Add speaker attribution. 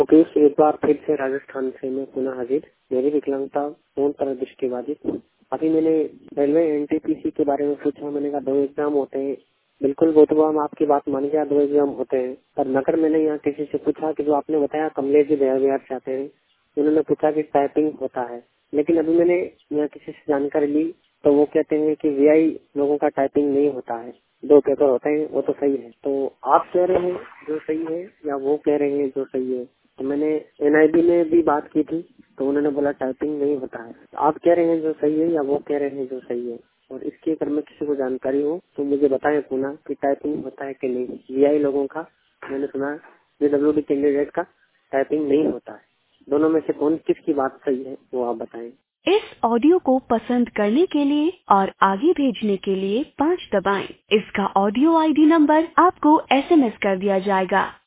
Speaker 1: मुकेश एक बार फिर से राजस्थान से मैं पुनः हाजिर। मेरी विकलांगता पूर्ण तरह दृष्टिबाधित। अभी मैंने रेलवे एनटीपीसी के बारे में पूछा। मैंने कहा 2 एग्जाम होते हैं। बिल्कुल वो तो हम आपकी बात मान गया, 2 एग्जाम होते हैं। पर मगर मैंने यहाँ किसी से पूछा कि जो आपने बताया कमलेश जी बिहार से आते हैं, उन्होंने पूछा कि टाइपिंग होता है। लेकिन अभी मैंने यहाँ किसी से जानकारी ली तो वो कहते हैं कि वीआई लोगों का टाइपिंग नहीं होता है, 2 पेपर होते हैं। वो तो सही है। तो आप कह रहे हैं जो सही है या वो कह रहे हैं जो सही है? तो मैंने एनआईबी में भी बात की थी तो उन्होंने बोला टाइपिंग नहीं होता है। तो आप कह रहे हैं जो सही है या वो कह रहे हैं जो सही है? और इसकी अगर मैं किसी को जानकारी हो तो मुझे बताएं पुनः कि टाइपिंग होता है कि नहीं। वीआई लोगों का मैंने सुना, पीडब्ल्यूडी कैंडिडेट का टाइपिंग नहीं होता है। दोनों में से कौन किसकी बात सही है वो आप बताएं। इस ऑडियो को पसंद करने के लिए और आगे भेजने के लिए 5 दबाएं। इसका ऑडियो आईडी नंबर आपको एसएमएस कर दिया जाएगा।